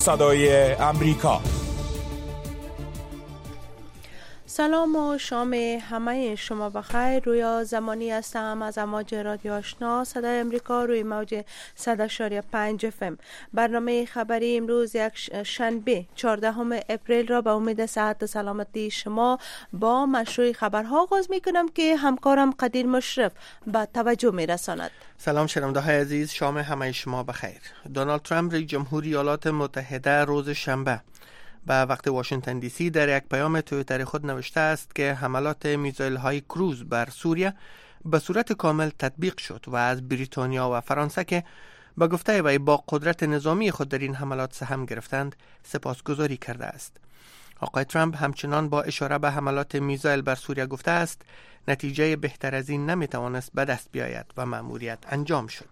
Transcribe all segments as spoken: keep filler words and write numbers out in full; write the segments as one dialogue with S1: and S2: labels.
S1: صدای امریکا.
S2: سلام و شام همه شما بخیر. رویا زمانی هستم از امواج رادیو آشنا صدای امریکا روی موج صد و شش پنج اف ام. برنامه خبری امروز یک شنبه چهاردهم اپریل را به امید صحت و سلامتی شما با مشروع خبرها آغاز می کنم که همکارم قدیر مشرف به توجه می رساند.
S3: سلام شنونده های عزیز، شام همه شما بخیر. دونالد ترامپ رئیس جمهوری ایالات متحده روز شنبه به وقت واشنگتن دی سی در یک پیام توییتر خود نوشته است که حملات میزایل های کروز بر سوریه به صورت کامل تطبیق شد و از بریتانیا و فرانسه که به گفته وی با قدرت نظامی خود در این حملات سهم گرفتند سپاسگزاری کرده است. آقای ترامپ همچنان با اشاره به حملات میزایل بر سوریه گفته است نتیجه بهتر از این نمیتوانست به دست بیاید و مأموریت انجام شد.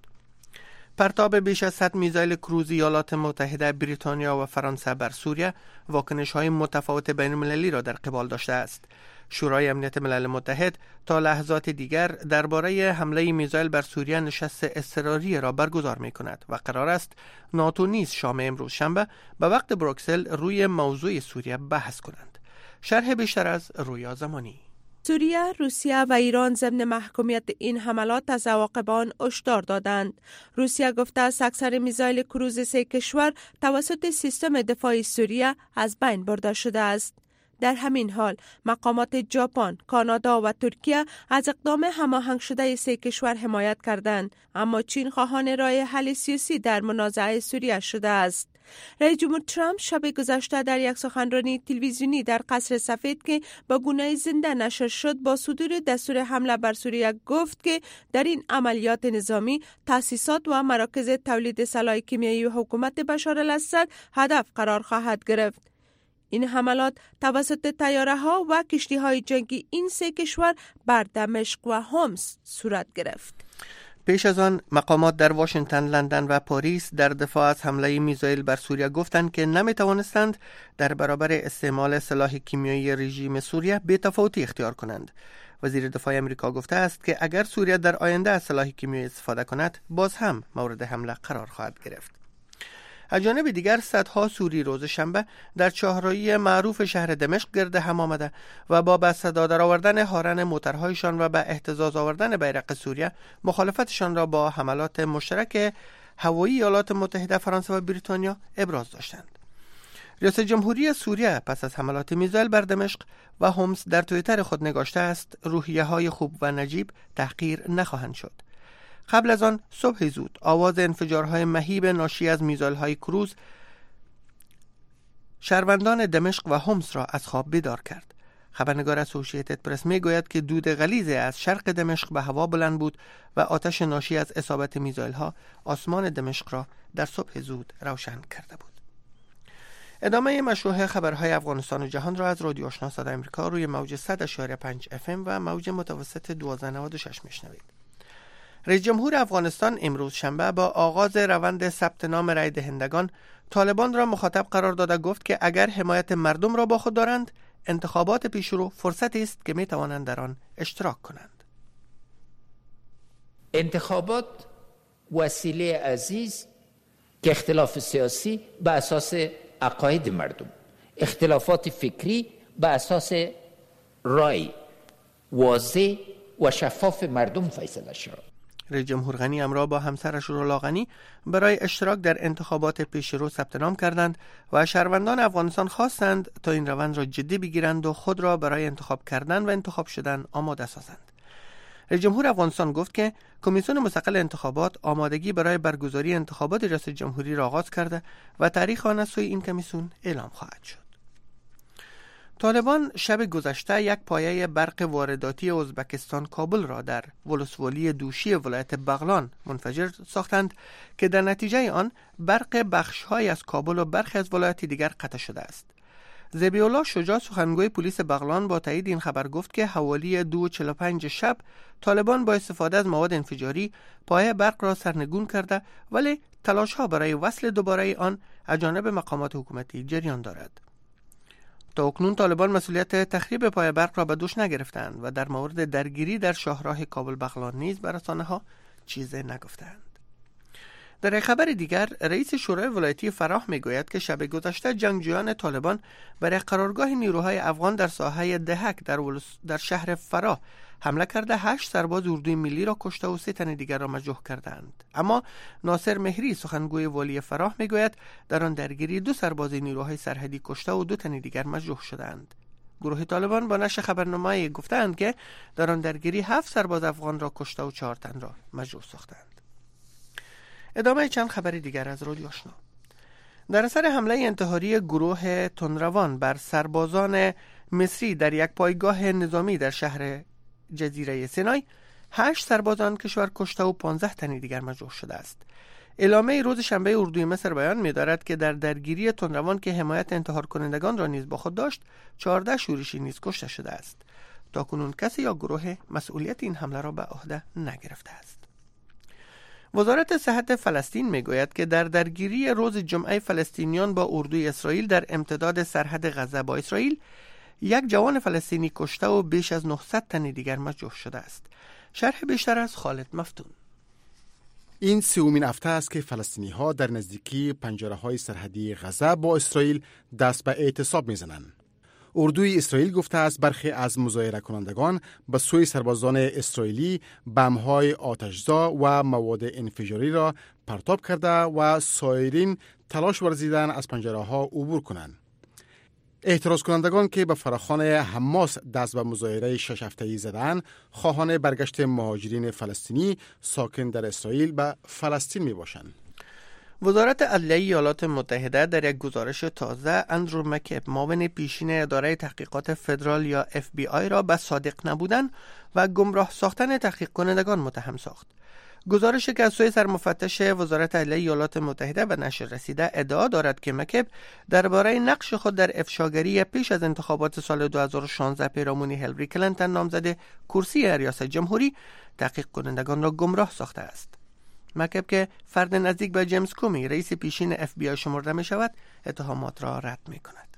S3: پرتاب بیش از صد میزایل کروز ایالات متحده، بریتانیا و فرانسه بر سوریه واکنش‌های متفاوت بین المللی را در قبال داشته است. شورای امنیت ملل متحد تا لحظات دیگر درباره حمله میزایل بر سوریه نشست اضطراری را برگزار می‌کند و قرار است ناتو نیز شام امروز شنبه به وقت بروکسل روی موضوع سوریه بحث کنند. شرح بیشتر از رویا زمانی.
S2: سوریه، روسیه و ایران ضمن محکومیت این حملات از عواقب آن هشدار دادند. روسیه گفته است اکثر میزایل کروز سه کشور توسط سیستم دفاعی سوریه از بین برده شده است. در همین حال مقامات ژاپن، کانادا و ترکیه از اقدام هماهنگ شده سه کشور حمایت کردند، اما چین خواهان راه حل سیاسی در منازعه سوریه شده است. رئیس جمهور ترامپ شب گذشته در یک سخنرانی تلویزیونی در قصر سفید که با گونه زنده نشر شد با صدور دستور حمله بر سوریه گفت که در این عملیات نظامی تأسیسات و مراکز تولید سلاح کیمیایی و حکومت بشار الاسد هدف قرار خواهد گرفت. این حملات توسط طیاره‌ها و کشتی‌های جنگی این سه کشور بر دمشق و حمص صورت گرفت.
S3: پیش از آن مقامات در واشنگتن، لندن و پاریس در دفاع از حمله میزایل بر سوریه گفتند که نمی‌توانستند در برابر استعمال سلاح کیمیایی رژیم سوریه بی‌تفاوتی اختیار کنند. وزیر دفاع آمریکا گفته است که اگر سوریه در آینده از سلاح کیمیایی استفاده کند باز هم مورد حمله قرار خواهد گرفت. از جانب دیگر صدها سوری روز شنبه در چهارراهی معروف شهر دمشق گرد هم آمده و با به صدا درآوردن هارن موترهایشان و به اهتزاز آوردن بیرق سوریه مخالفتشان را با حملات مشترک هوایی ایالات متحده، فرانسه و بریتانیا ابراز داشتند. رئیس جمهوری سوریه پس از حملات میزایل بر دمشق و حمص در توییتر خود نگاشته است روحیه های خوب و نجیب تحقیر نخواهند شد. قبل از آن صبح زود آواز انفجارهای مهیب ناشی از میزایل‌های کروز شهروندان دمشق و حمص را از خواب بیدار کرد. خبرنگار اسوسییتد پرس میگوید که دود غلیظ از شرق دمشق به هوا بلند بود و آتش ناشی از اصابت میزایل‌ها آسمان دمشق را در صبح زود روشن کرده بود. ادامه مشروع خبرهای افغانستان و جهان را از رادیو آشنا صدای آمریکا روی موج صد و شش پنج اف ام و موج متوسط دوازده نود و شش میشنوید. رئیس جمهور افغانستان امروز شنبه با آغاز روند ثبت نام رای دهندگان طالبان را مخاطب قرار داده گفت که اگر حمایت مردم را با خود دارند انتخابات پیشرو فرصتی است که می توانند در آن اشتراک کنند.
S4: انتخابات وسیله عزیز که اختلاف سیاسی به اساس عقاید مردم، اختلافات فکری به اساس رای واضح و شفاف مردم فیصله شود.
S3: رئیس جمهور غنی امرا با همسرش رولا غنی برای اشتراک در انتخابات پیشرو ثبت نام کردند و شهروندان افغانستان خواستند تا این روند را جدی بگیرند و خود را برای انتخاب کردن و انتخاب شدن آماده سازند. رئیس جمهور افغانستان گفت که کمیسیون مستقل انتخابات آمادگی برای برگزاری انتخابات ریاست جمهوری را آغاز کرده و تاریخ آن از سوی این کمیسیون اعلام خواهد شد. طالبان شب گذشته یک پایه برق وارداتی ازبکستان کابل را در ولسوالی دوشی ولایت بغلان منفجر ساختند که در نتیجه آن برق بخش‌های از کابل و برخی از ولایات دیگر قطع شده است. ذبیح الله شجاع سخنگوی پلیس بغلان با تایید این خبر گفت که حوالی دو و چهل و پنج شب طالبان با استفاده از مواد انفجاری پایه برق را سرنگون کرده ولی تلاش‌ها برای وصل دوباره آن از جانب مقامات حکومتی جریان دارد. تا اکنون طالبان مسئولیت تخریب پایه برق را به دوش نگرفتند و در مورد درگیری در شاهراه کابل بغلان نیز بر رسانه‌ها چیزی نگفتند. در یک خبر دیگر، رئیس شورای ولایتی فراه میگوید که شب گذشته جنگجویان طالبان بر قرارگاه نیروهای افغان در ساحه دهک در, ولس... در شهر فراه حمله کرده هشت سرباز اردوی ملی را کشته و سه تن دیگر را مجروح کردند. اما ناصر مهری سخنگوی والی فراه میگوید در آن درگیری دو سرباز نیروهای سرحدی کشته و دو تن دیگر مجروح شدند. گروه طالبان با نشر خبرنامه گفتند که در آن درگیری هفت سرباز افغان را کشته و چهار تن را مجروح ساختند. ادامه چند خبر دیگر از رادیو آشنا. در اثر حمله انتحاری گروه تندروان بر سربازان مصری در یک پایگاه نظامی در شهر جزیره سینای، هشت سربازان کشور کشته و پانزده تن دیگر مجروح شده است. اعلامیه روز شنبه اردوی مصر بیان می‌دارد که در درگیری تندروان که حمایت انتحار کنندگان را نیز با خود داشت، چهارده شورشی نیز کشته شده است. تاکنون کسی یا گروه مسئولیت این حمله را به عهده نگرفته است. وزارت صحت فلسطین میگوید که در درگیری روز جمعه فلسطینیان با اردوی اسرائیل در امتداد سرحد غزه با اسرائیل، یک جوان فلسطینی کشته و بیش از نهصد تن دیگر مجروح شده است. شرح بیشتر از خالد مفتون.
S5: این سومین هفته است که فلسطینی ها در نزدیکی پنجره های سرحدی غزه با اسرائیل دست به اعتصاب میزنند. اردوی اسرائیل گفته است برخی از مظاهره کنندگان به سوی سربازان اسرائیلی بم‌های آتشزا و مواد انفجاری را پرتاب کرده و سایرین تلاش ورزیدن از پنجره ها عبور کنند. اعتراض کنندگان که به فراخوان حماس دست به مظاهره شش هفته‌ای زدند، خواهان برگشت مهاجرین فلسطینی ساکن در اسرائیل به فلسطین می باشند.
S3: وزارت عدلیه ایالات متحده در یک گزارش تازه اندرو مکب، معاون پیشین اداره تحقیقات فدرال یا اف بی آی را به صادق نبودن و گمراه ساختن تحقیق کنندگان متهم ساخت. گزارشی که از سوی سرمفتش وزارت عدلیه ایالات متحده به نشر رسیده ادعا دارد که مکب درباره نقش خود در افشاگری پیش از انتخابات سال دو هزار و شانزده پیرامون هیلاری کلینتون نامزد کرسی ریاست جمهوری تحقیق کنندگان را گمراه ساخته است. مکب که فرد نزدیک به جیمز کومی رئیس پیشین اف بی آی شمرده می شود، اتهامات را رد می کند.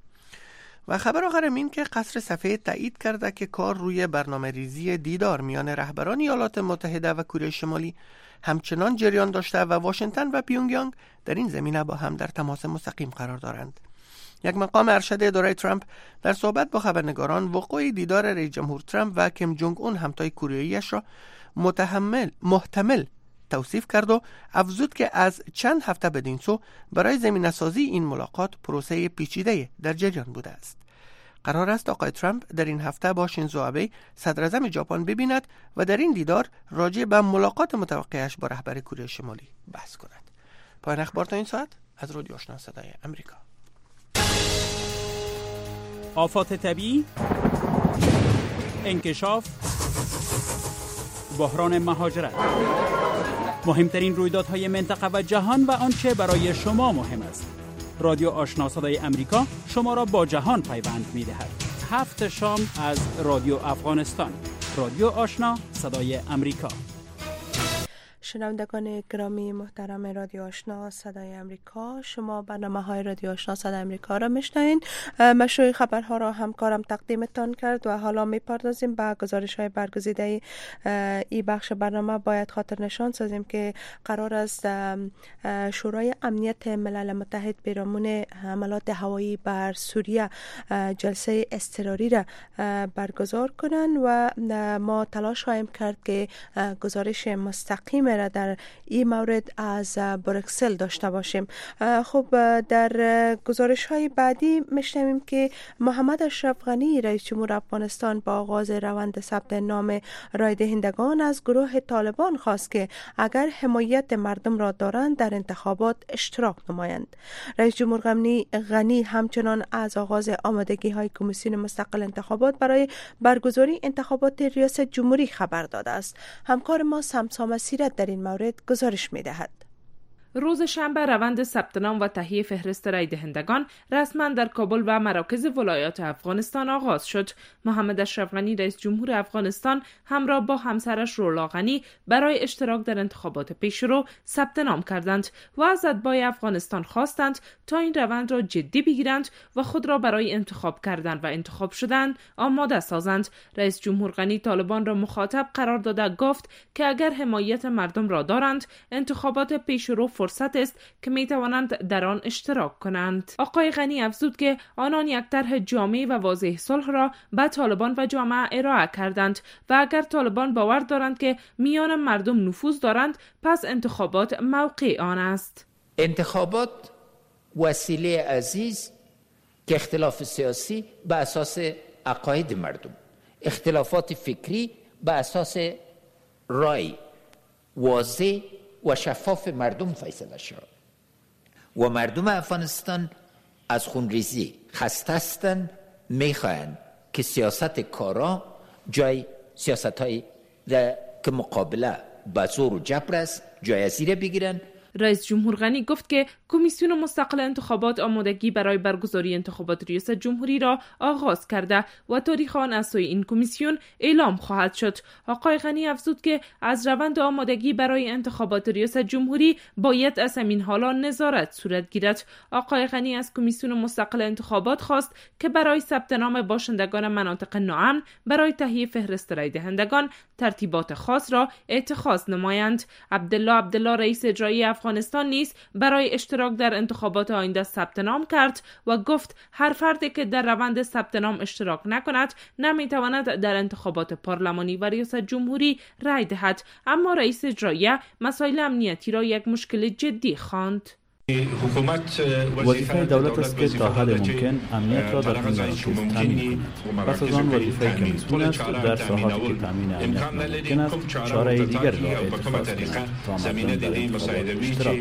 S3: و خبر آخر این که قصر سفید تایید کرده که کار روی برنامه ریزی دیدار میان رهبران ایالات متحده و کره شمالی همچنان جریان داشته و واشنگتن و پیونگیانگ در این زمینه با هم در تماس مستقیم قرار دارند. یک مقام ارشد اداره ترامپ در صحبت با خبرنگاران وقوع دیدار رئیس جمهور ترامپ و کیم جونگ اون همتای کره را متحمل محتمل توصیف کرد و افزود که از چند هفته بدین سو برای زمینه‌سازی این ملاقات پروسه پیچیده در جریان بوده است. قرار است آقای ترامپ در این هفته با شینزو آبه صدر اعظم ژاپن ببیند و در این دیدار راجع به ملاقات متوقعش با رهبر کره شمالی بحث کند. پایان اخبار تا این ساعت از رادیو آشنا صدای امریکا.
S6: آفات طبیعی، انکشاف، بحران مهاجرت، مهمترین رویدادهای منطقه و جهان و آنچه برای شما مهم است. رادیو آشنا صدای امریکا شما را با جهان پیوند می‌دهد. هفت شام از رادیو افغانستان. رادیو آشنا صدای امریکا.
S2: شنوندگان گرامی محترم رادیو آشنا صدای امریکا، شما برنامه های رادیو آشنا صدای امریکا را میشنوین. مشروع خبرها را همکارم تقدیمتان کرد و حالا میپردازیم به گزارش های برگزیده ای بخش برنامه. باید خاطر نشان سازیم که قرار است شورای امنیت ملل متحد پیرامون حملات هوایی بر سوریه جلسه اضطراری را برگزار کنند و ما تلاش خواهیم کرد که گزارش مستقیم را در این مورد از بروکسل داشته باشیم. خب در گزارش های بعدی میشنویم که محمد اشرف غنی رئیس جمهور افغانستان با آغاز روند ثبت نام رای دهندگان از گروه طالبان خواست که اگر حمایت مردم را دارند در انتخابات اشتراک نمایند. رئیس جمهور غنی غنی همچنان از آغاز آمادگی های کمیسیون مستقل انتخابات برای برگزاری انتخابات ریاست جمهوری خبر داده است. همکار ما سمسام سیرت در این مورد گزارش می دهد.
S7: روز شنبه روند ثبت نام و تهیه فهرست رای دهندگان رسما در کابل و مراکز ولایات افغانستان آغاز شد. محمد اشرف غنی رئیس جمهور افغانستان همراه با همسرش رولا غنی برای اشتراک در انتخابات پیشرو ثبت نام کردند و از اتباع افغانستان خواستند تا این روند را جدی بگیرند و خود را برای انتخاب کردن و انتخاب شدن آماده سازند. رئیس جمهور غنی طالبان را مخاطب قرار داده گفت که اگر حمایت مردم را دارند، انتخابات پیشرو فرصت است که می توانند در آن اشتراک کنند. آقای غنی افزود که آنان یک طرح جامع و واضح صلح را به طالبان و جامعه ارائه کردند و اگر طالبان باور دارند که میان مردم نفوذ دارند، پس انتخابات موقع آن است.
S4: انتخابات وسیله عزیز که اختلاف سیاسی به اساس عقاید مردم، اختلافات فکری به اساس رای واضح و شفاف مردم فیصله شد و مردم افغانستان از خونریزی خسته هستند، میخواهند که سیاست کارا جای سیاست های که مقابله به زور و جبر است جای زیر بگیرند.
S7: رئیس جمهور غنی گفت که کمیسیون مستقل انتخابات آمادگی برای برگزاری انتخابات ریاست جمهوری را آغاز کرده و تاریخ آن از سوی این کمیسیون اعلام خواهد شد. آقای غنی افزود که از روند آمادگی برای انتخابات ریاست جمهوری باید از همین حالا نظارت صورت گیرد. آقای غنی از کمیسیون مستقل انتخابات خواست که برای ثبت نام باشندگان مناطق ناامن برای تهیه فهرست رای دهندگان ترتیبات خاص را اتخاذ نمایند. عبدالله عبدالله رئیس اجرایی افغانستان نیز برای اشتراک در انتخابات آینده ثبت نام کرد و گفت هر فردی که در روند ثبت نام اشتراک نکند نمیتواند در انتخابات پارلمانی و ریاست جمهوری رای دهد. اما رئیس اجرایی مسائل امنیتی را یک مشکل جدی خواند.
S8: وظیفه دولت است که تا حد ممکن امنیت را در این مراکز تامین کند. پس از آن وظیفه که مسئول است در ساحاتی که تامین امنیت ناممکن است چاره دیگری را اتخاذ کند تا مردم در انتخابات اشتراک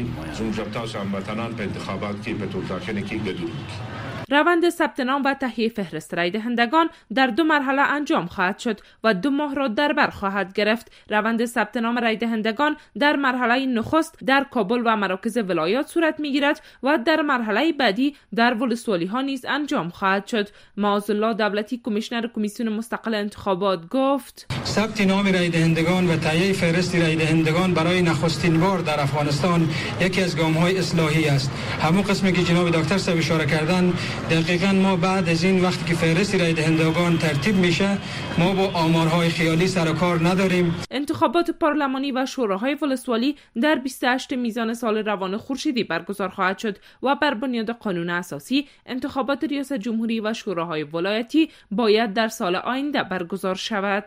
S8: نمایند.
S7: روند ثبت نام و تهیه فهرست رای دهندگان در دو مرحله انجام خواهد شد و دو ماه را در بر خواهد گرفت. روند ثبت نام رای دهندگان در مرحله نخست در کابل و مراکز ولایات صورت میگیرد و در مرحله بعدی در ولسوالی ها نیز انجام خواهد شد. معاذالله دولتی کمیشنر کمیسیون مستقل انتخابات گفت
S9: ثبت نام رای دهندگان و تهیه فهرست رای دهندگان برای نخستین بار در افغانستان یکی از گام های اصلاحی است. همون قسمی که جناب دکتر صاحب اشاره کردن، دقیقاً ما بعد از این وقتی که فهرست رای دهندگان ترتیب میشه ما با آمارهای خیالی سر و کار نداریم.
S7: انتخابات پارلمانی و شوراهای ولسوالی در بیست و هشتم میزان سال روان خورشیدی برگزار خواهد شد و بر بنیاد قانون اساسی انتخابات ریاست جمهوری و شوراهای ولایتی باید در سال آینده برگزار شود.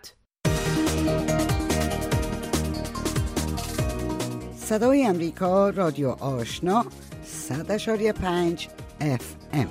S10: صدای امریکا، رادیو آشنا، صد اشاری پنج اف ام.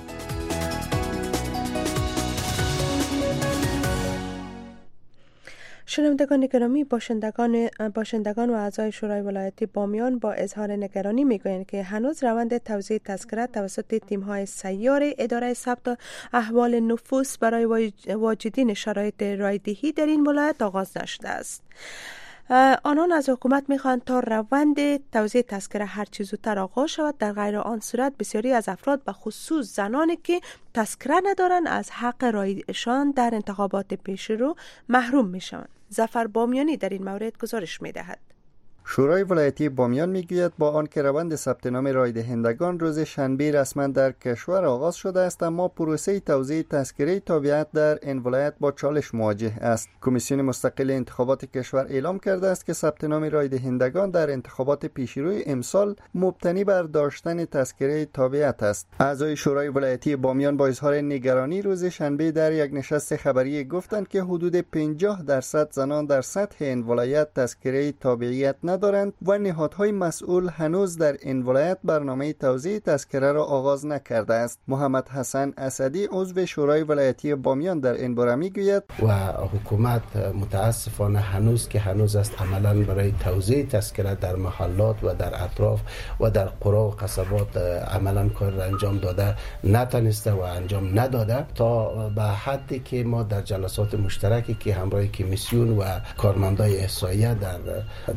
S2: شنوندگان گرامی، باشندگان باشندگان و اعضای شورای ولایتی بامیان با اظهار نگرانی میگویند که هنوز روند توزیع تذکره توسط تیم‌های سیار اداره ثبت احوال نفوس برای واجدین شرایط رایدهی در این ولایت آغاز نشده است. آنان از حکومت میخواهند تا روند توزیع تذکره هر چه زودتر آغاز شود، در غیر آن صورت بسیاری از افراد به خصوص زنانی که تذکره ندارند از حق رایشان در انتخابات پیشرو محروم میشوند. ظفر بامیانی در این مورد گزارش میدهد.
S11: شورای ولایتی بامیان میگوید با آنکه روند ثبت نام رای دهندگان روز شنبه رسما در کشور آغاز شده است، اما پروسه توزیع تذکره تابعیت در این ولایت با چالش مواجه است. کمیسیون مستقل انتخابات کشور اعلام کرده است که ثبت نام رای دهندگان در انتخابات پیشروی امسال مبتنی بر داشتن تذکره تابعیت است. اعضای شورای ولایتی بامیان با اظهار نگرانی روز شنبه در یک نشست خبری گفتند که حدود پنجاه درصد زنان در سطح این ولایت تذکره تابعیت ندارند و نهادهای مسئول هنوز در این ولایت برنامه توزیع تذکره را آغاز نکرده است. محمد حسن اسدی عضو شورای ولایتی بامیان در این باره میگوید
S12: و حکومت متاسفانه هنوز که هنوز است عملا برای توزیع تذکره در محلات و در اطراف و در قرى و قصبات عملا کار را انجام داده نتونسته و انجام نداده تا به حدی که ما در جلسات مشترکی که همراه کمیسیون و کارمندای احصایه در دفتر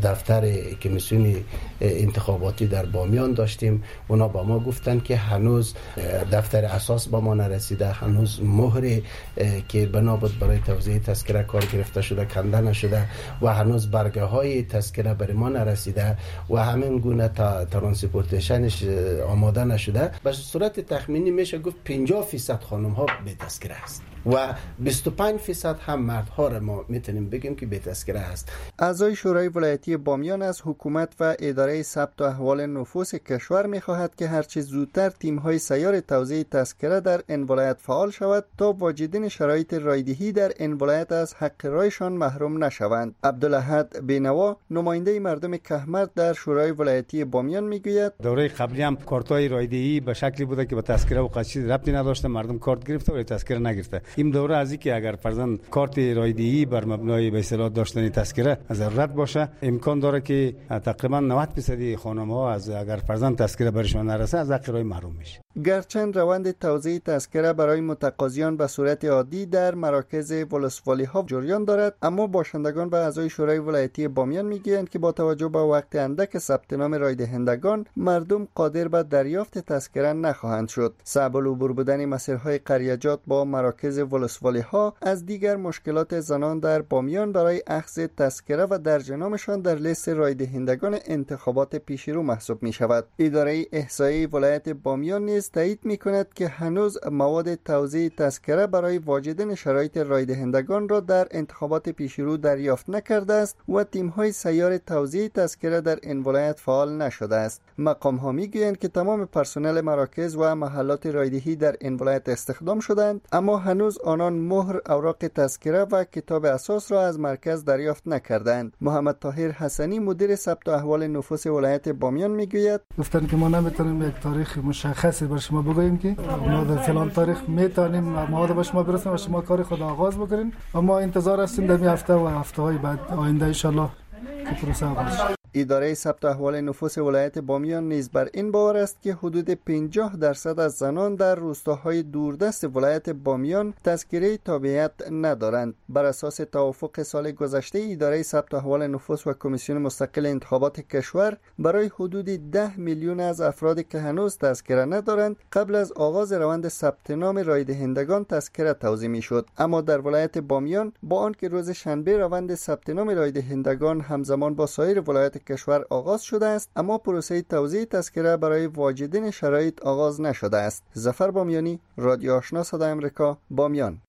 S12: اعضای کمیسیون انتخاباتی در بامیان داشتیم. اونا با ما گفتن که هنوز دفتر اساس با ما نرسیده، هنوز مهر که بنا بود برای توزیع تذکره کار گرفته شده کنده نشده و هنوز برگه های تذکره برای ما نرسیده و همین گونه تا ترانسپورتیشنش آماده نشده. به صورت تخمینی میشه گفت پنجاه درصد خانم ها بی تذکره است و بیست و پنج درصد هم مردها را ما میتونیم بگیم که بی تذکره است.
S11: اعضای شورای ولایتی بامیان از حکومت و اداره ثبت احوال نفوس کشور میخواهد که هرچه زودتر تیم‌های سیار توزیع تذکره در این ولایت فعال شود تا واجدین شرایط رایدهی در این ولایت از حق رایشان محروم نشوند. عبدالاحد بینوا نماینده مردم کهمرد در شورای ولایتی بامیان میگوید
S13: دوره قبلی هم کارت‌های رایدهی به شکلی بوده که با تذکره و قضیه ربطی نداشته، مردم کارت گرفته ولی تذکره نگرفته. این دوره از اینکه اگر فرضاً کارت رایدهی بر مبنای به اصطلاح داشتن تذکره ضرورت باشه، امکان داره که تقریبا نود درصد خانم‌ها از اگر فرضاً تذکره برشون نرسه از حق رای محروم میشه.
S11: گرچند روند توزیع تذکره برای متقاضیان به صورت عادی در مراکز ولسوالی ها جریان دارد، اما باشندگان و اعضای شورای ولایتی بامیان میگویند که با توجه به وقت اندک ثبت نام رای دهندگان مردم قادر به دریافت تذکره نخواهند شد. صعب العبور بودن مسیرهای قریجات با مراکز ولسوالی ها از دیگر مشکلات زنان در بامیان برای اخذ تذکره و درج نامشان در لیست رای دهندگان انتخابات پیشرو محسوب می شود. اداره احصایی ولایت بامیان نیز تایید می کند که هنوز مواد توزیع تذکره برای واجدین شرایط رای دهندگان را در انتخابات پیشرو دریافت نکرده است و تیم های سیار توزیع تذکره در این ولایت فعال نشده است. مقام ها می گویند که تمام پرسنل مراکز و محلات رایدهی در این ولایت استخدام شدند، اما هنوز آنان مهر، اوراق تذکره و کتاب اساس را از مرکز دریافت نکردند. محمد طاهر حسنی مدیر ثبت احوال نفوس ولایت بامیان میگوید
S14: گفتن که ما نمیتونیم یک تاریخ مشخصی بر شما بگوییم که ما در فلان تاریخ میتونیم مواد به شما برسیم و شما کار خود آغاز بکنین و ما انتظار هستیم در این هفته و هفته های بعد آینده ان شاء الله که پروسه آغاز شه.
S11: اداره ثبت احوال نفوس ولایت بامیان نیز بر این باور است که حدود پنجاه درصد از زنان در روستاهای دوردست ولایت بامیان تذکره تابعیت ندارند. بر اساس توافق سال گذشته اداره ثبت احوال نفوس و کمیسیون مستقل انتخابات کشور برای حدود ده میلیون از افرادی که هنوز تذکره ندارند قبل از آغاز روند ثبت نام رای دهندگان تذکره توزیع میشد، اما در ولایت بامیان با آنکه روز شنبه روند ثبت نام رای دهندگان همزمان با سایر ولایت کشور آغاز شده است، اما پروسه توزیع تذکره برای واجدین شرایط آغاز نشده است. ظفر بامیانی، رادیو آشنا صدای آمریکا، بامیان.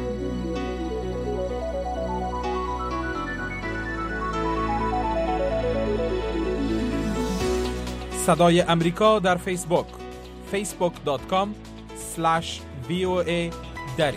S1: صدای امریکا در فیسبوک فیسبوک دات کام اسلش وی او ای دری.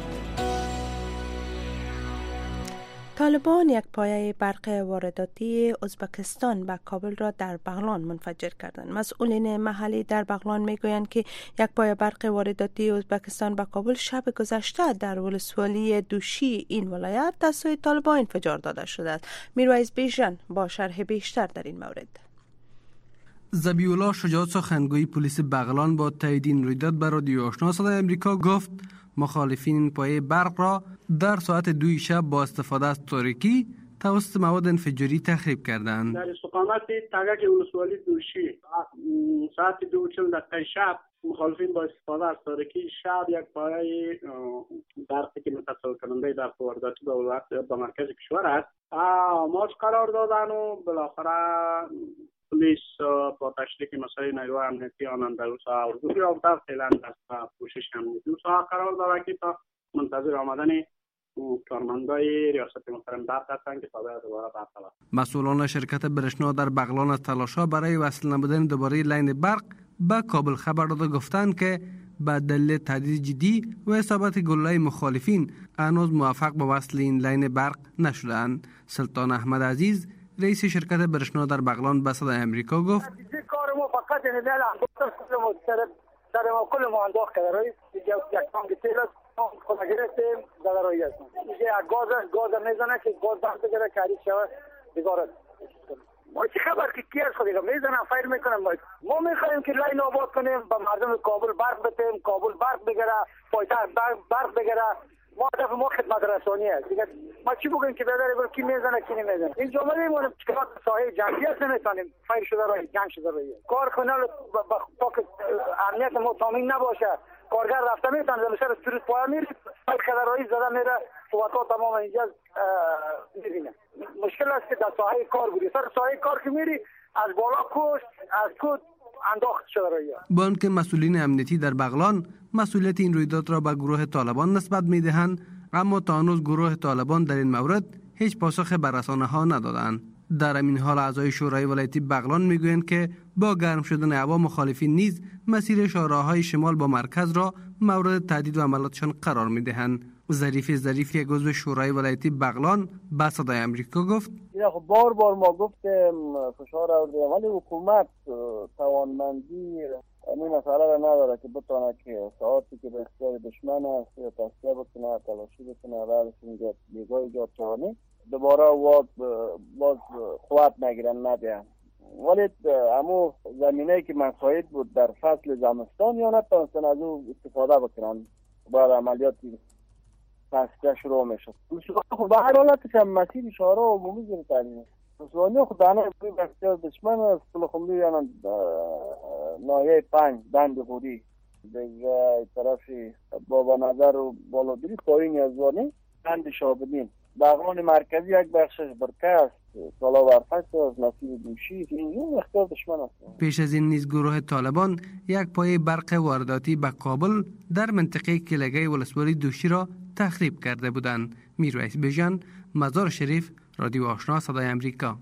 S2: طالبان یک پایه برق وارداتی ازبکستان به کابل را در بغلان منفجر کردند. مسئولین محلی در بغلان میگویند که یک پایه برق وارداتی ازبکستان به کابل شب گذشته در ولسوالی دوشی این ولایت توسط طالبان انفجار داده شده است. میرویس بیژن با شرح بیشتر در این مورد.
S15: ذبیح الله شجاعت سخنگوی پلیس بغلان با تایید این رویداد به رادیو آشنا صدای امریکا گفت مخالفین این پایه برق را در ساعت دوی شب با استفاده از تاریکی توسط مواد انفجاری تخریب کردند.
S16: در استقامت تگک ولسوالی دوشی ساعت دو و چهل دقیقه شب مخالفین با استفاده از تاریکی شب یک پایه برقی که متصل کننده برق وارداتی به ولایت به مرکز کشور است آماج قرار دادن و بالاخره پلیس با تشریک مسائل نیروی امنیتی آنان در اون ساعت اردوی یافته فعلا دست پوشش امنیتی اون ساعت قرار داده که تا منتظر آمدن کارمندای ریاست محترم برق هستند که تا دوباره برقرار.
S15: مسئولان شرکت برشنا در بغلان از تلاش‌ها برای وصل نمودن دوباره لین برق به کابل خبر داده گفتند که به دلیل تهدید جدی و اصابت گلوله مخالفین هنوز موفق به وصل این لین برق نشدند. سلطان احمد عزیز رئیس شرکت برشنا در بغلان به صدای امریکا گفت
S17: کار ما فقط این الان سر ما کل ما انداخت کرده یک تانک تیل است خود گرفتیم در روی است میگه گاز گاز میزنه که گاز بند بگیره کاری شود دیگه ما چه خبر که کی است دیگه میزنه فایر میکنه ما میخوایم که لاین آباد کنیم با مردم کابل برق بدیم کابل برق بگیره پایتخت برق برق بگیره ما هدف ما خدمت رسانی است دیگه. ما چی بگیم که بداره بر کی میزنه کی نمیزنه. این جمله ما که ساحه جنگی است نمیتونیم فایر شده راه جنگ شده راه کارخانه تا که امنیت ما تامین نباشه کارگر رفته میتونه مثلا توریست پای میره فایر شده راه زده میره قوتا تمام اینجا میبینه. مشکل است که در ساحه کار بودی سر ساحه کار که میری از بالا کشت از کود انداخت شده راه.
S15: با آنکه مسئولین امنیتی در بغلان مسئولیت این رویداد را به گروه طالبان نسبت میدهند، اما تا هنوز گروه طالبان در این مورد هیچ پاسخ به رسانه ها ندادند. در این حال اعضای شورای ولایتی بغلان میگویند که با گرم شدن هوا مخالفین نیز مسیر شاهراه‌های شمال با مرکز را مورد تهدید و حملاتشان قرار میدهند. ظریف ظریفی عضو شورای ولایتی بغلان به صدای امریکا گفت
S18: خب بار بار ما گفتیم فشار آوردیم ولی حکومت توانمندی این مسئله را نداره که بتونه که ساعتی که به اختیار دشمن است یا تصفیه بکنه تلاشی بکنه رأسون بیگاه ایجاد کنه دوباره واز باز قوت نگیرن ندهن. ولی امو زمینه که مساعد بود در فصل زمستان یا نتونستن از او استفاده بکنن بعد عملیاتی تصفیه شروع میشد. خب به هر حالت هم مسیر شهرها عمومی زیر تعلیم رسوانی خود دانه بوی بختیار دشمن است پل خملی یعنی نایه پنج بند غوری دیگه طرفی بابا نظر و بالادری پایین یزوانی بند شابدین بغلان مرکزی یک بخشش برکه است سالا ورفت از نصیب دوشی این اختیار دشمن است.
S15: پیش از این نیز گروه طالبان یک پای برق وارداتی به کابل در منطقه کلگه ولسوالی دوشی را تخریب کرده بودند. میرویس بیژن، مزار شریف، رادیو آشنا صدای امریکا.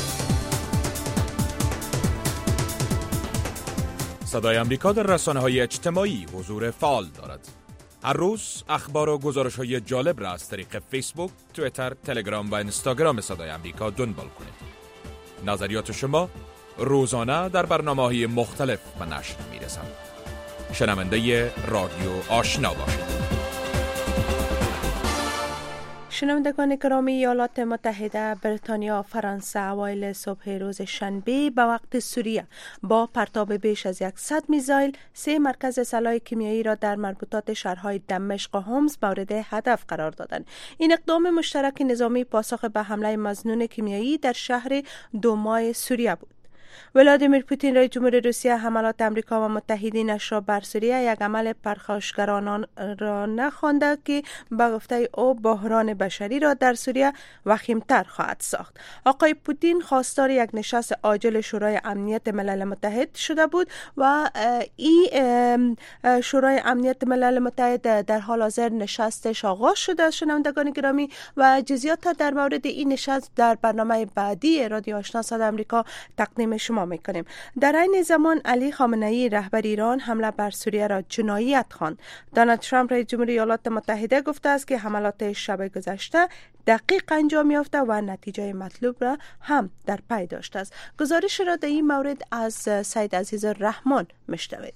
S1: صدای امریکا در رسانه‌های اجتماعی حضور فعال دارد. هر روز اخبار و گزارش‌های جالب را از طریق فیسبوک، توییتر، تلگرام و اینستاگرام صدای امریکا دنبال کنید. نظریات شما روزانه در برنامه‌های مختلف به نشر می‌رسند. شنونده رادیو آشنا باشید.
S2: شنوندگان گرامی، ایالات متحده، بریتانیا، فرانسه اوایل صبح روز شنبه به وقت سوریه با پرتاب بیش از صد میزایل سه مرکز سلاح کیمیایی را در مربوطات شهرهای دمشق و حمص مورد هدف قرار دادند. این اقدام مشترک نظامی پاسخ به حمله مظنون کیمیایی در شهر دومای سوریه بود. ولادیمیر پوتین رئیس جمهور روسیه حملات امریکا و متحدینش را بر سوریه یک عمل پرخاشگرانه را نخوانده که به گفته او بحران بشری را در سوریه وخیمتر خواهد ساخت. آقای پوتین خواستار یک نشست عاجل شورای امنیت ملل متحد شده بود و این شورای امنیت ملل متحد در حال حاضر نشستش آغاز شده. شنوندگان گرامی، و جزئیات در مورد این نشست در برنامه بعدی رادیو آشنا صدای امریکا تقدیم شما میکنیم. در این زمان علی خامنه‌ای رهبر ایران حمله بر سوریه را جنایت خواند. دونالد ترامپ رئیس جمهور ایالات متحده گفته است که حملات شب گذشته دقیق انجام یافته و نتیجه مطلوب را هم در پی داشته است. گزارش را در این مورد از سید عزیز الرحمن میشنوید.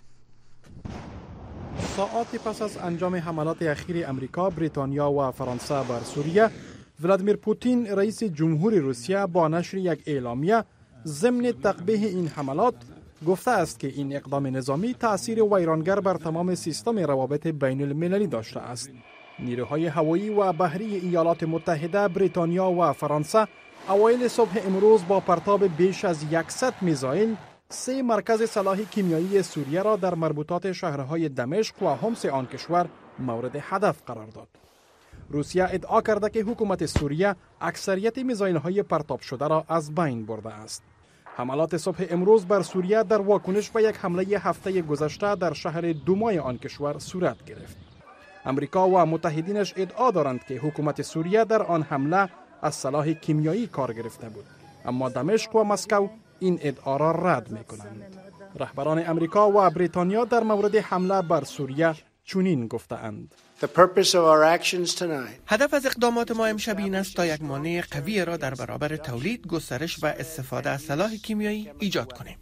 S5: ساعات پس از انجام حملات اخیر امریکا، بریتانیا و فرانسه بر سوریه، ولادیمیر پوتین رئیس جمهور روسیه با نشر یک اعلامیه ضمن تقبیح این حملات گفته است که این اقدام نظامی تأثیر ویرانگر بر تمام سیستم روابط بین المللی داشته است. نیروهای هوایی و بحری ایالات متحده، بریتانیا و فرانسه اوایل صبح امروز با پرتاب بیش از صد میزایل سه مرکز سلاح کیمیایی سوریه را در مربوطات شهرهای دمشق و حمص آن کشور مورد هدف قرار داد. روسیه ادعا کرده که حکومت سوریه اکثریت میزایل‌های پرتاب شده را از بین برده است. حملات صبح امروز بر سوریه در واکنش به یک حمله هفته گذشته در شهر دومای آن کشور صورت گرفت. امریکا و متحدینش ادعا دارند که حکومت سوریه در آن حمله از سلاح کیمیایی کار گرفته بود، اما دمشق و مسکو این ادعا را رد می‌کنند. رهبران امریکا و بریتانیا در مورد حمله بر سوریه چنین گفتند:
S3: هدف از اقدامات ما امشب این است تا یک مانع قوی را در برابر تولید، گسترش و استفاده از سلاح کیمیایی ایجاد کنیم.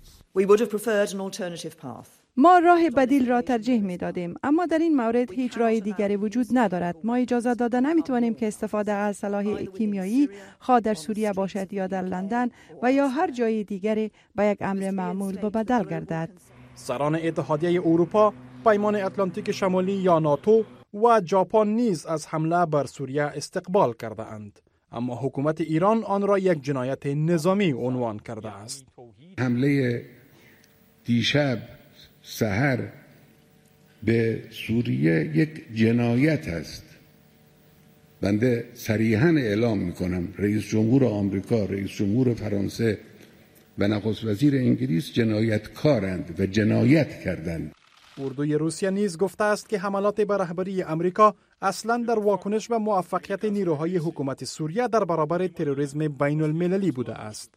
S19: ما راه بدیل را ترجیح می دادیم، اما در این مورد هیچ راه دیگری وجود ندارد. ما اجازه داده نمی توانیم که استفاده از سلاح کیمیایی خواه در سوریه باشد یا در لندن و یا هر جای دیگری به یک امر معمول به بدل گردد.
S5: سران اتحادیه اروپا، پیمان اتلانتیک شمالی یا ناتو و ژاپن نیز از حمله بر سوریه استقبال کرده اند. اما حکومت ایران آن را یک جنایت نظامی عنوان کرده است.
S20: حمله دیشب سحر به سوریه یک جنایت است. بنده صریحاً اعلام میکنم رئیس جمهور آمریکا، رئیس جمهور فرانسه و نخست وزیر انگلیس جنایتکارند و جنایت کردند.
S5: اردوی روسیه نیز گفته است که حملات به رهبری امریکا اصلاً در واکنش به موفقیت نیروهای حکومت سوریه در برابر تروریسم بین المللی بوده است.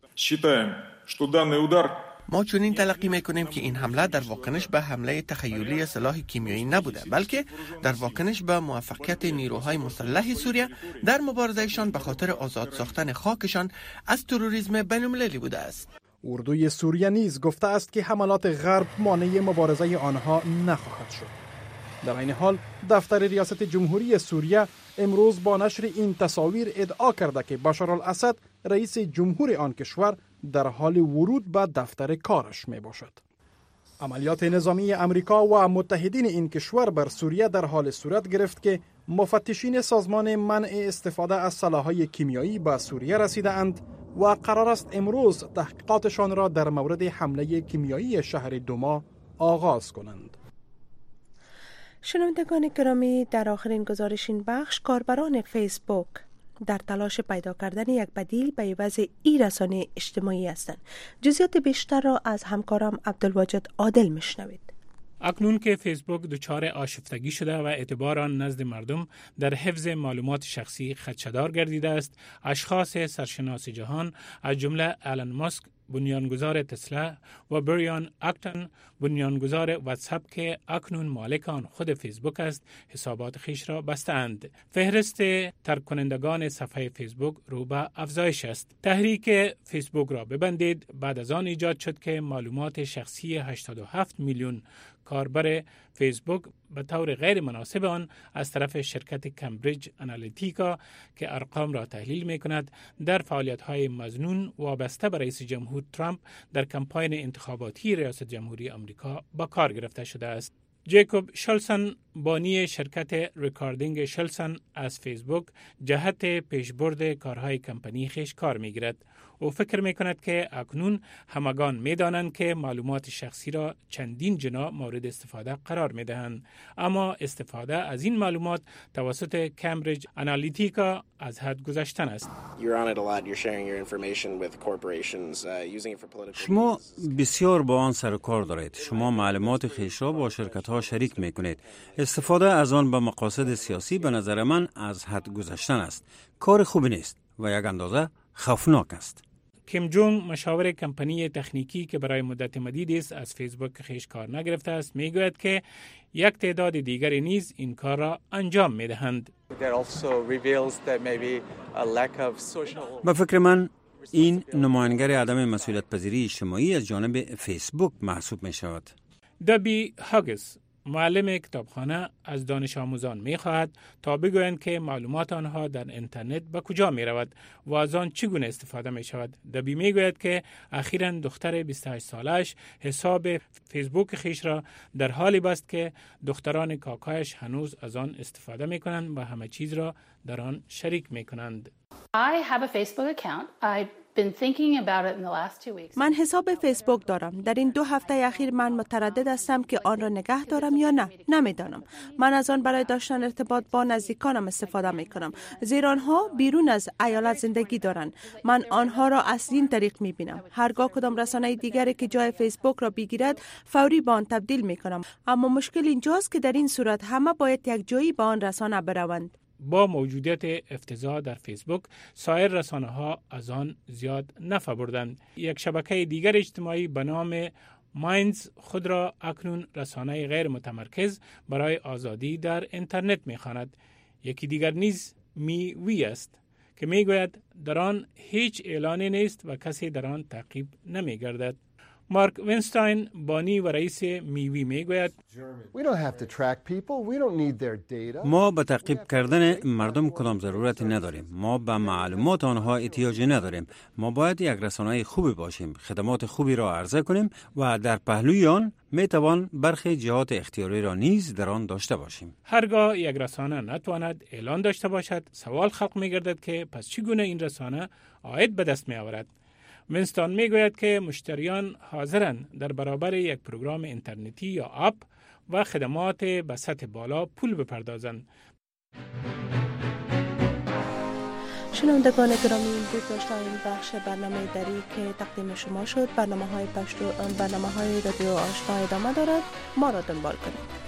S3: ما چنین تلقی میکنیم که این حمله در واکنش به حمله تخیلی سلاح کیمیایی نبوده، بلکه در واکنش به موفقیت نیروهای مسلح سوریه در مبارزهشان به خاطر آزاد ساختن خاکشان از تروریسم بین المللی بوده است.
S5: اردوی سوریه نیز گفته است که حملات غرب مانع مبارزه آنها نخواهد شد. در این حال دفتر ریاست جمهوری سوریه امروز با نشر این تصاویر ادعا کرده که بشارالاسد رئیس جمهور آن کشور در حال ورود به دفتر کارش می باشد. عملیات نظامی امریکا و متحدین این کشور بر سوریه در حال صورت گرفت که مفتشین سازمان منع استفاده از سلاح‌های کیمیایی به سوریه رسیده اند و قرار است امروز تحقیقاتشان را در مورد حمله کیمیایی شهر دوما آغاز کنند.
S2: شنوندگان گرامی، در آخرین گزارش این بخش کاربران فیسبوک در تلاش پیدا کردن یک بدیل به عوض ای رسانه اجتماعی هستند. جزئیات بیشتر را از همکارم عبدالواجد عادل میشنوید.
S21: اکنون که فیسبوک دچار آشفتگی شده و اعتبار آن نزد مردم در حفظ معلومات شخصی خدشه‌دار گردیده است، اشخاص سرشناس جهان از جمله ایلان ماسک بنیانگذار تسلا و بریان اکتن بنیانگذار واتساپ که اکنون مالک آن خود فیسبوک است، حسابات خیش را بستند. فهرست ترک کنندگان صفحه فیسبوک رو به افزایش است. تحریک فیسبوک را ببندید بعد از آن ایجاد شد که معلومات شخصی هشتاد و هفت میلیون کاربر فیسبوک به طور غیر مناسب آن از طرف شرکت کمبریج آنالیتیکا که ارقام را تحلیل می کند در فعالیت‌های مظنون وابسته به رئیس جمهور ترامپ در کمپاین انتخاباتی ریاست جمهوری آمریکا با کار گرفته شده است. جیکوب شلسن بانی شرکت ریکاردینگ شلسن از فیسبوک جهت پیشبرد کارهای کمپانی خیش کار می گیرد. او فکر می کند که اکنون همگان می دانند که معلومات شخصی را چندین جنا مورد استفاده قرار می دهند، اما استفاده از این معلومات توسط کمبریج آنالیتیکا از حد گذشتن است.
S22: شما بسیار با آن سر و کار دارید. شما معلومات خیش را با شرکت ها شریک می کنید. استفاده از آن به مقاصد سیاسی به نظر من از حد گذشتن است. کار خوبی نیست و یک اندازه خوفناک است.
S21: کیم جونگ مشاور کمپانی تکنیکی که برای مدت مدید است از فیسبوک خیش کار نگرفته است میگوید که یک تعداد دیگری نیز این کار را انجام میدهند.
S22: به فکر من این نمایانگر عدم مسئولیت پذیری اجتماعی از جانب فیسبوک محسوب می شود.
S21: دبی هاگس معلم کتابخانه از دانش آموزان می خواهد تا بگویند که معلومات آنها در اینترنت به کجا می رود و از آن چگونه استفاده می شود. دبی می گوید که اخیراً دختر بیست و هشت سالش حساب فیسبوک خیش را در حالی بست که دختران کاکایش هنوز از آن استفاده می کنند و همه چیز را در آن شریک می کنند.
S23: I have a Facebook account. I
S2: من حساب فیسبوک دارم. در این دو هفته اخیر من متردد هستم که آن را نگه دارم یا نه. نمیدانم. من از آن برای داشتن ارتباط با نزدیکانم استفاده می کنم. زیرا آنها بیرون از ایالت زندگی دارند. من آنها را از این طریق می بینم. هرگاه کدام رسانه دیگری که جای فیسبوک را بگیرد فوری با آن تبدیل می کنم. اما مشکل اینجاست که در این صورت همه باید یک جایی با آن رسانه بروند.
S21: با موجودیت افتضاح در فیسبوک سایر رسانه ها از آن زیاد نفع بردند. یک شبکه دیگر اجتماعی به نام ماینز خود را اکنون رسانه غیر متمرکز برای آزادی در اینترنت می‌خواند. یکی دیگر نیز می وی است که میگوید در آن هیچ اعلانی نیست و کسی در آن تعقیب نمی‌گردد. مارک وینستاین بانی و رئیس میوی میگوید
S22: ما به تعقیب کردن مردم کدام ضرورتی نداریم. ما به معلومات آنها احتیاجی نداریم. ما باید یک رسانه خوبی باشیم، خدمات خوبی را عرضه کنیم و در پهلوی آن می توان برخی جهات اختیاری را نیز در آن داشته باشیم.
S21: هرگاه یک رسانه نتواند اعلان داشته باشد، سوال خلق می گردد که پس چگونه این رسانه عاید به دست می آورد. وینستون می گوید که مشتریان حاضرند در برابر یک پروگرام اینترنتی یا اپ و خدمات به سطح بالا پول بپردازند.
S2: شنوندگان گرامی، این بود داشتن این بخش برنامه دری که تقدیم شما شد. برنامه های پشتو برنامه های رادیو آشنا ادامه دارد. ما را دنبال کنید.